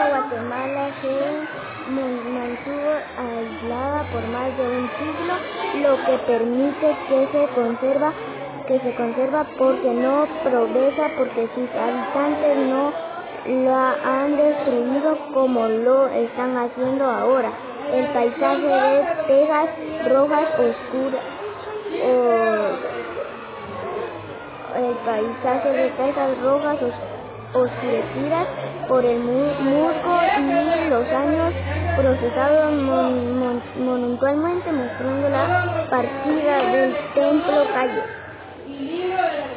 Guatemala se mantuvo aislada por más de un siglo, lo que permite que se conserva porque no progresa, porque sus habitantes no la han destruido como lo están haciendo ahora. El paisaje de tejas rojas oscurecidas por el musgo y los años procesados monumentalmente, mostrando la partida del templo calle.